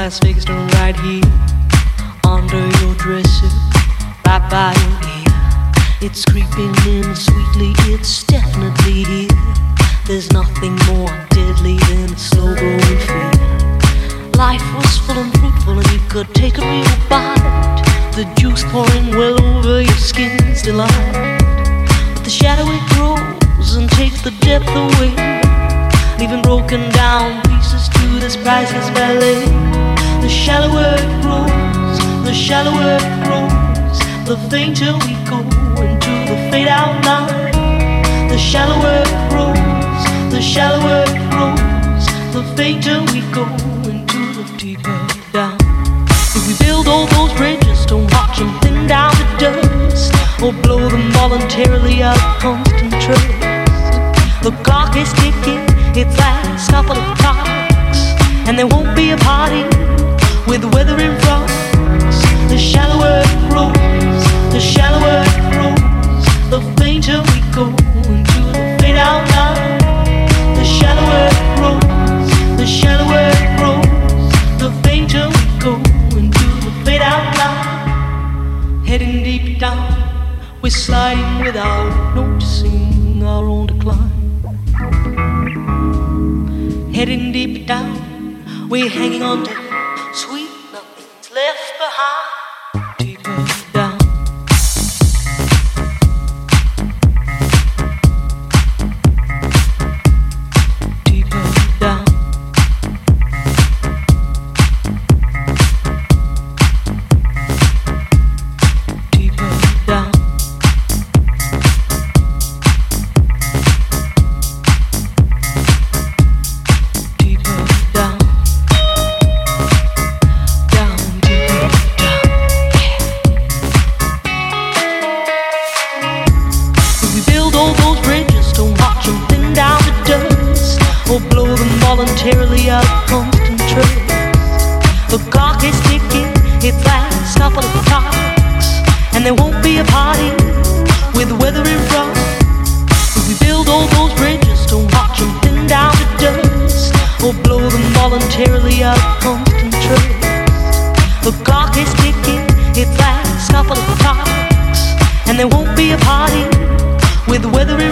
Las Vegas done right here, under your dresser, right by your ear. It's creeping in sweetly, it's definitely here. There's nothing more deadly than a slow-growing fear. Life was full and fruitful and you could take a real bite. The juice pouring well over your skin's delight. But the shadow it grows and takes the depth away, leaving broken down pieces to this priceless ballet. The shallower it grows, the shallower it grows, the fainter we go into the fade out line. The shallower it grows, the shallower it grows, the fainter we go into the deeper down. If we build all those bridges, don't watch them thin down to dust, or blow them voluntarily out of constant trust. The clock is ticking, it's last couple of clocks, and there won't be a party with the weather in front. The shallower it grows, the shallower it grows, the fainter we go into the fade out line. The shallower it grows, the shallower it grows, the fainter we go into the fade out line. Heading deep down, we're sliding without noticing our own decline. Heading deep down, we're hanging on to sweet nothing's left behind. Deeper down. Deeper down. Deeper down. Voluntarily out of constant trust. The clock is ticking, it's last couple of clocks, and there won't be a party with the weather in front. If we build all those bridges, don't watch them thin down to dust, or blow them voluntarily out of constant trust. The clock is ticking, it's last couple of clocks, and there won't be a party with the weather